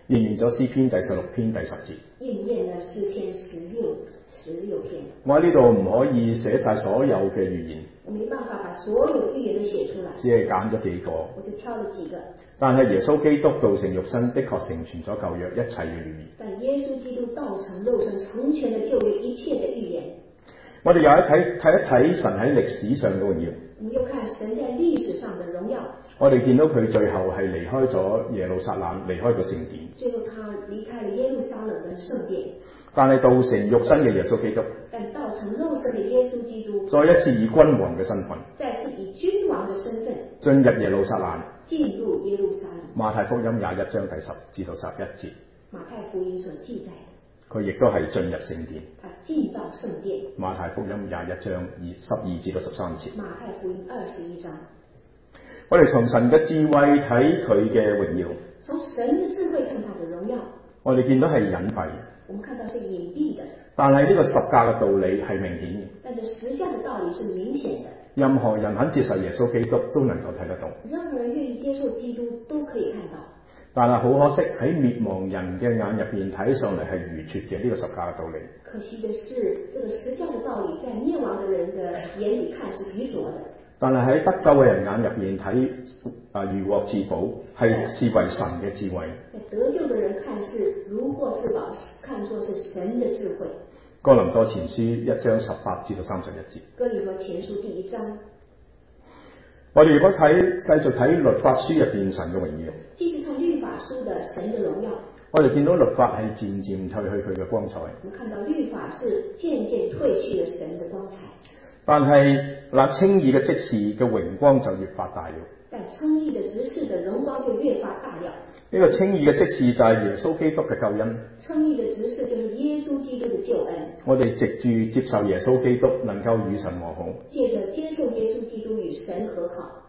應驗咗詩篇第十六篇第十節。 應驗了詩篇十六十六篇。 我喺呢度唔可以寫晒所有嘅預言。 我沒辦法把所有的預言都寫出來。 只係揀咗幾個。 我就挑了幾個。 但係耶穌基督道成肉身，的確成全咗舊約一切嘅預言。 但耶穌基督道成肉身，成全了舊約一切的預言。 我哋又一睇睇一睇神喺歷史上嘅榮耀。 我們又看神在歷史上的榮耀。 我哋見到佢最後係離開咗耶路撒冷，離開咗聖殿。 最後他離開了耶路撒冷嘅聖殿。 但係道成肉身嘅耶穌基督， 但道成肉身嘅耶穌基督， 再一次以君王嘅身份， 再次以君王嘅身份進入耶路撒冷。 進入耶路撒冷。 馬太福音廿一章第十至到十一節。 馬太福音所記載嘅， 佢亦都係進入聖殿。 他進到聖殿。 馬太福音廿一章二十二至到十三節。 馬太福音二十一章。 我哋從神嘅智慧睇佢嘅榮耀。 從神嘅智慧看他的榮耀。我哋見到係隱蔽。 我們看到是隱蔽的。 但係呢個十架嘅道理係明顯嘅。 但係十架嘅道理是明顯的。 任何人肯接受耶穌基督都能夠睇得到。 任何人願意接受基督都可以看到。 但係好可惜喺滅亡人嘅眼入邊睇上嚟係愚拙嘅呢個十架嘅道理。 可惜嘅是，這個十架嘅道理在滅亡嘅人嘅眼裏看是愚拙的。但係喺得救嘅人眼入邊睇啊，如獲至寶係視為神嘅智慧。在得救嘅人看是如獲至寶，看作是神嘅智慧。 哥林多前書一章十八至到三十一節。 哥林多前書第一章。 我哋如果睇繼續睇律法書入邊神嘅榮耀。 繼續看律法書的神嘅榮耀。 我哋見到律法係漸漸褪去佢嘅光彩。 我們看到律法是漸漸褪去了神嘅光彩。 但係那稱義嘅職事嘅榮光就越發大了。 但稱義嘅職事嘅榮光就越發大了。 呢個稱義嘅職事就係耶穌基督嘅救恩。 稱義嘅職事就是耶穌基督嘅救恩。 我哋藉住接受耶穌基督，能夠與神和好。 借着接受耶穌基督與神和好。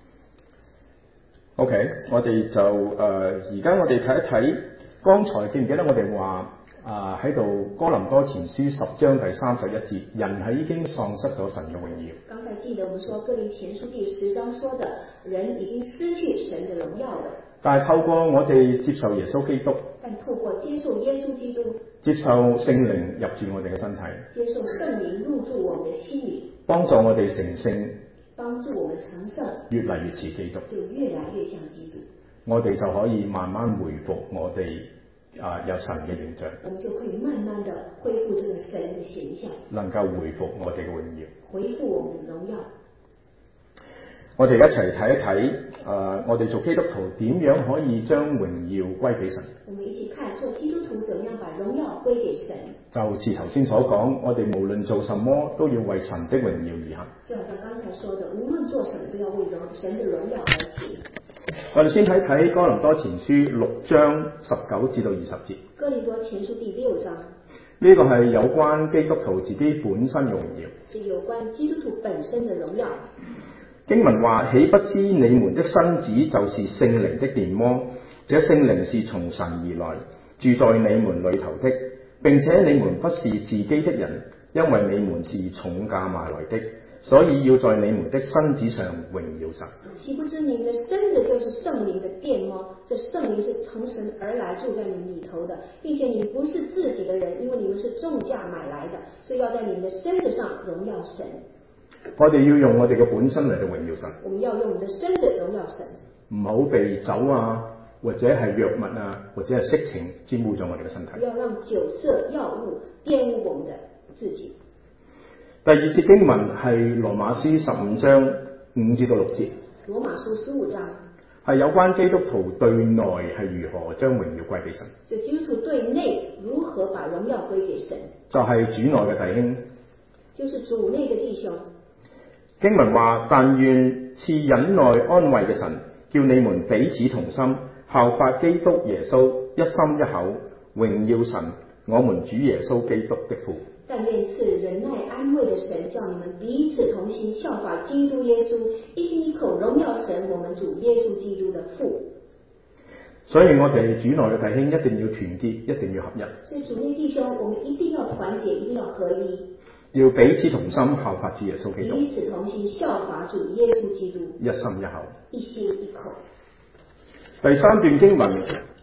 OK， 我哋就誒而家我哋睇一睇，剛才記唔記得我哋話啊喺度哥林多前書十章第三十一節，人係已經喪失咗神嘅榮耀。 剛才記得我們說哥林前書第十章說的，人已經失去神嘅榮耀了。 但係透過我哋接受耶穌基督， 但透過接受耶穌基督， 接受聖靈入住我哋嘅身體， 接受聖靈入住我們嘅心裏， 幫助我哋成聖， 幫助我們成聖， 越嚟越似基督， 就越來越像基督。 我哋就可以慢慢回復我哋啊、呃、有神嘅形象。 我們就可以慢慢地恢復這個神嘅形象， 能夠回復我哋嘅榮耀， 恢復我們嘅榮耀。 我哋一齊睇一睇，誒、呃，我哋做基督徒點樣可以將榮耀歸俾神？ 我們一起看做基督徒怎麼樣把榮耀歸給神。就好似頭先所講，我哋無論做什麼都要為神的榮耀而行。 就好像剛才說的，無論做什麼都要為神的榮耀而行。 我哋先睇睇哥林多前書六章十九至到二十節。 哥林多前書第六章。 呢個係有關基督徒自己本身嘅榮耀。 這有關基督徒本身嘅榮耀。 經文話：豈不知你們的身子就是聖靈的殿麼？這聖靈是從神而來，住在你們裏頭的。並且你們不是自己的人，因為你們是重價買來的，所以要在你們的身子上榮耀神。 豈不知你們的身子就是聖靈的殿麼？這聖靈是從神而來，住在你們裏頭的，並且你們不是自己的人，因為你們是重價買來的，所以要在你們的身子上榮耀神。 我哋要用我哋嘅本身嚟到榮耀神。 我們要用我們的身子榮耀神， 唔好被酒啊，或者係藥物啊，或者係色情沾污咗我哋嘅身體。 不要讓酒色藥物玷污我們的自己。 第二節經文係羅馬書十五章五至到六節。 羅馬書十五章係有關基督徒對內係如何將榮耀歸俾神。 就基督徒對內如何把榮耀歸給神， 就係主內嘅弟兄， 就是主內嘅弟兄。 經文話：但願賜忍耐安慰嘅神，叫你們彼此同心，效法基督耶穌，一心一口榮耀神，我們主耶穌基督的父。 但願賜忍耐安慰的神，叫你們彼此同心，效法基督耶穌，一心一口榮耀神，我們主耶穌基督的父。 所以我哋主內嘅弟兄一定要團結，一定要合一。 所以主內弟兄，我們一定要團結，一定要合一。 要彼此同心，效法主耶穌基督。 彼此同心，效法主耶穌基督。 一心一口。 一心一口。 第三段經文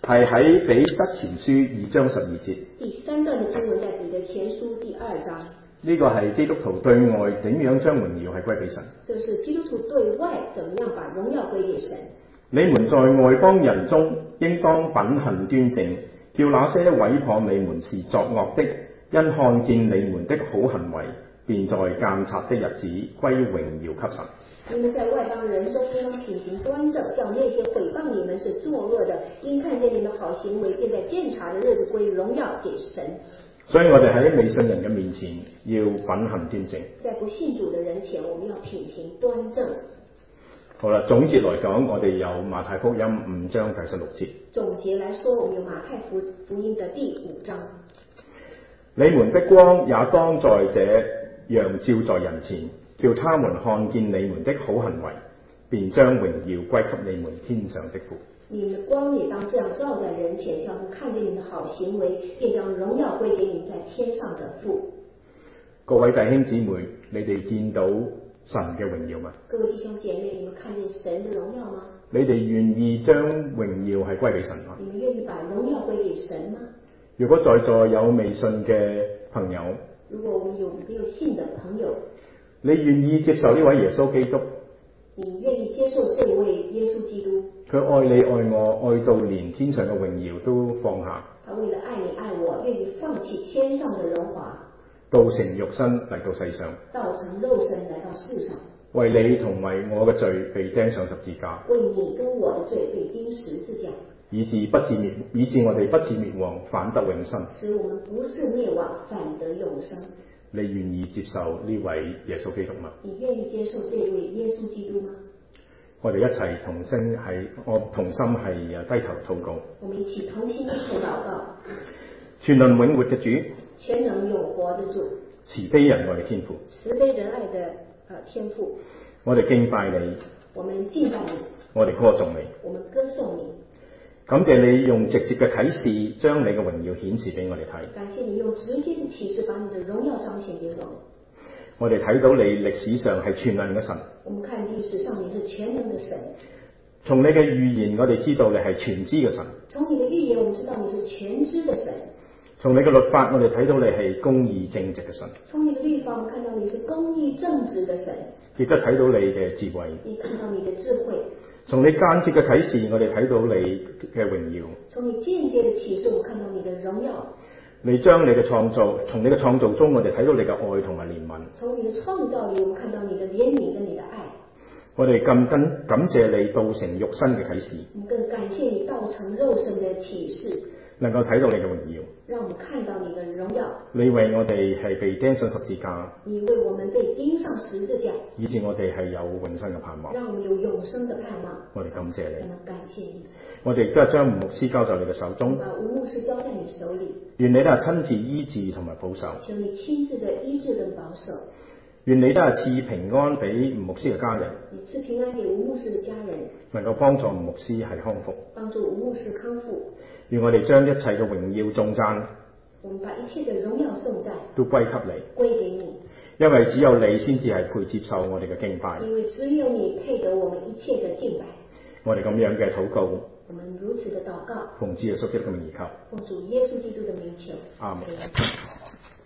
係喺彼得前書二章十二節。 第三段嘅經文在彼得前書第二章。 呢個係基督徒對外點樣將榮耀係歸俾神。 這是基督徒對外怎麼樣把榮耀歸給神。 你們在外邦人中應當品行端正，叫那些毀謗你們是作惡的，因看見你們的好行為，便在監察的日子歸榮耀給神。 你們在外邦人中應當品行端正，叫那些毀謗你們是作惡的，因看見你們好行為，便在監察的日子歸榮耀給神。 所以我哋喺未信人嘅面前要品行端正。 在不信主的人前，我們要品行端正。 好啦，總結來講，我哋有馬太福音五章第十六節。 總結來說，我們有馬太福福音的第五章。 你們的光也當在這樣照在人前，叫他們看見你們的好行為，便將榮耀歸給你們天上的父。 你們的光也當這樣照在人前，叫他們看見你們的好行為，便將榮耀歸給你們在天上的父。 各位弟兄姊妹，你哋見到神嘅榮耀嗎？ 各位弟兄姐妹，你們看見神的榮耀嗎？ 你哋願意將榮耀係歸俾神嗎？ 你們願意把榮耀歸給神嗎？ 如果在座有未信嘅朋友， 如果我們有沒有信的朋友， 你願意接受呢位耶穌基督？ 你願意接受這位耶穌基督？ 佢愛你愛我，愛到連天上嘅榮耀都放下。 他為了愛你愛我，願意放棄天上的榮華， 道成肉身嚟到世上， 道成肉身來到世上， 為你同為我嘅罪被釘上十字架， 為你跟我的罪被釘十字架， 以致不至滅，以致我哋不至滅亡，反得永生。 使我們不至滅亡，反得永生。 你願意接受呢位耶穌基督嗎？ 你願意接受這位耶穌基督嗎？ 我哋一齊同聲係，我同心係誒低頭禱告。 我們一起同心一同禱告。 全能永活嘅主， 全能永活的主， 慈悲仁愛嘅天父， 慈悲仁愛的呃天父， 我哋敬拜你， 我們敬拜你， 我哋歌頌你， 我們歌頌你。 感謝你用直接嘅啟示將你嘅榮耀顯示俾我哋睇。 感謝你用直接嘅啟示把你的榮耀彰顯給我們。 我哋睇到你歷史上係全能嘅神。 我們看歷史上你是全能的神。 從你嘅預言，我哋知道你係全知嘅神。 從你嘅預言，我們知道你是全知嘅神。 從你嘅律法，我哋睇到你係公義正直嘅神。 從你嘅律法，我們看到你是公義正直嘅神。 亦都睇到你嘅智慧。 亦看到你嘅智慧。 從你間接嘅啟示，我哋睇到你嘅榮耀。 從你間接嘅啟示，我們看到你嘅榮耀。 你將你嘅創造，從你嘅創造中，我哋睇到你嘅愛同埋憐憫。 從你嘅創造裏，我們看到你嘅憐憫跟你嘅愛。 我哋更更感謝你道成肉身嘅啟示。 我們更感謝你道成肉身嘅啟示。 能夠睇到你嘅榮耀， 讓我們看到你的榮耀。 你為我哋係被釘上十字架， 你為我們被釘上十字架， 以致我哋係有永生嘅盼望。 讓我們有永生的盼望。 我哋感謝你， 感謝你。 我哋亦都係將吳牧師交在你嘅手中， 把吳牧師交在你手裏。 願你都係親自醫治同埋保守。 求你親自的醫治跟保守。 願你都係賜平安俾吳牧師嘅家人。 你賜平安給吳牧師嘅家人， 能夠幫助吳牧師係康復。 幫助吳牧師康復。 願我哋將一切嘅榮耀頌讚， 我們把一切嘅榮耀頌讚都歸給你， 歸給你。 因為只有你先至係配接受我哋嘅敬拜。 因為只有你配得我們一切嘅敬拜。 我哋咁樣嘅禱告， 我們如此嘅禱告， 奉主耶穌基督嘅名而求。 奉主耶穌基督嘅名求。 阿門。